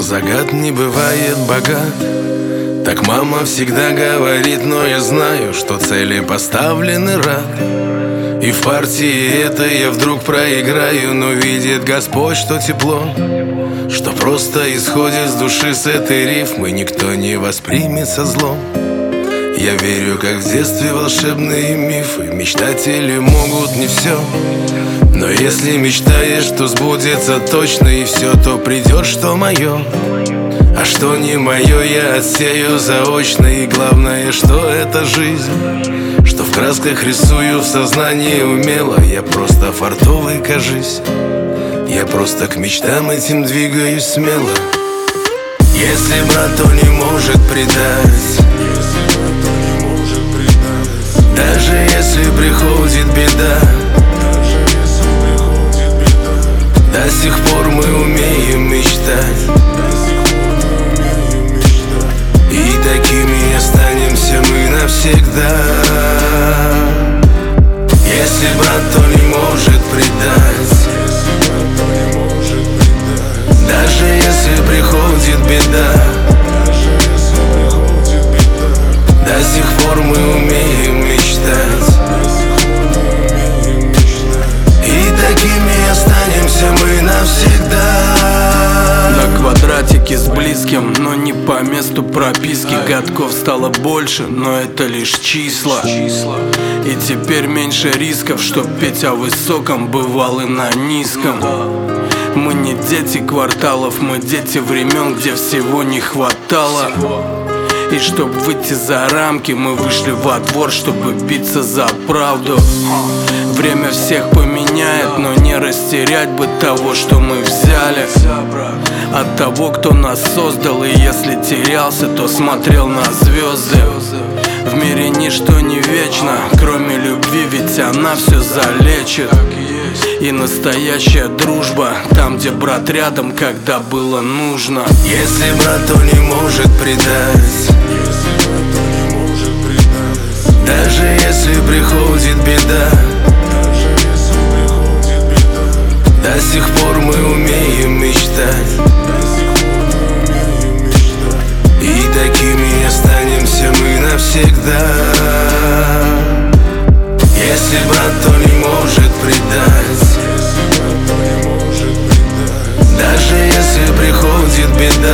загад не бывает богат. Так мама всегда говорит, но я знаю, что цели поставлены рак. И в партии это я вдруг проиграю, но видит Господь, что тепло, что просто исходит с души с этой рифмы, никто не воспримет со злом. Я верю, как в детстве волшебные мифы. Мечтатели могут не все, но если мечтаешь, то сбудется точно. И все то придет, что мое, а что не мое, я отсею заочно. И главное, что это жизнь, что в красках рисую в сознании умело. Я просто фартовый, кажись, я просто к мечтам этим двигаюсь смело. Если брат, то не может предать, даже если приходит беда. До сих пор мы умеем мечтать, и такими останемся мы навсегда. Если брат, то не может предать, даже если приходит беда. До сих пор мы умеем мечтать, и такими останемся мы навсегда. На квадратике с близким, но не по месту прописки. Годков стало больше, но это лишь числа. И теперь меньше рисков, чтоб петь о высоком, бывал и на низком. Мы не дети кварталов, мы дети времен, где всего не хватало. И чтоб выйти за рамки, мы вышли во двор, чтобы биться за правду. Время всех поменяет, но не растерять бы того, что мы взяли от того, кто нас создал. И если терялся, то смотрел на звезды. В мире ничто не вечно, кроме любви, ведь она все залечит. И настоящая дружба там, где брат рядом, когда было нужно. Если брат, то не может предать, даже если приходит беда. До сих пор мы умеем мечтать, и такими останемся мы навсегда. Если брат, то не может предать, даже если приходит беда.